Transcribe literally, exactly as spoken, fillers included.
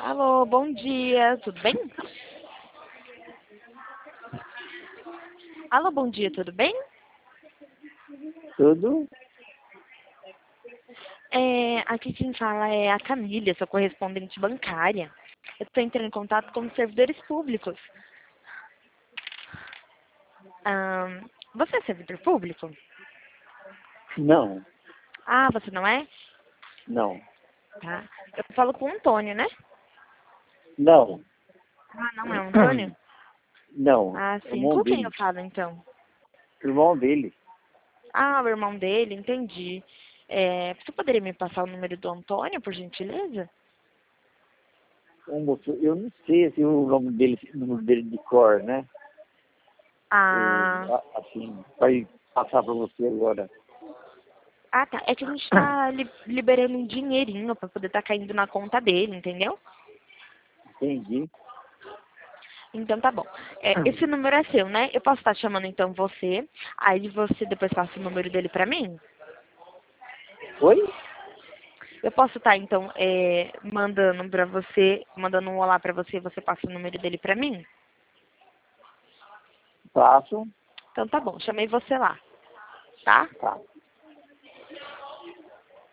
Alô, bom dia, tudo bem? Alô, bom dia, tudo bem? Tudo? É, aqui quem fala é a Camila, sua correspondente bancária. Eu estou entrando em contato com os servidores públicos. Ahn, você é servidor público? Não, Ah, você não é? não, Tá. Eu falo com o Antônio, né? não, Ah, não é o Antônio? não. Ah, sim. Irmão Com quem eu dele. falo, então? Irmão dele. Ah, o irmão dele, entendi. É, você poderia me passar o número do Antônio, por gentileza? Um moço, eu não sei assim, o nome dele, o número dele de cor, né? Ah, O, a- assim, vai passar para você agora. ah, tá. É que a gente tá li- liberando um dinheirinho pra poder tá caindo na conta dele, entendeu? Entendi. Então tá bom. É, esse número é seu, né? Eu posso estar chamando então você, aí você depois passa o número dele pra mim? Oi? Eu posso estar então é, mandando pra você, mandando um olá pra você, você passa o número dele pra mim? Passo. Então tá bom, chamei você lá, tá? Tá.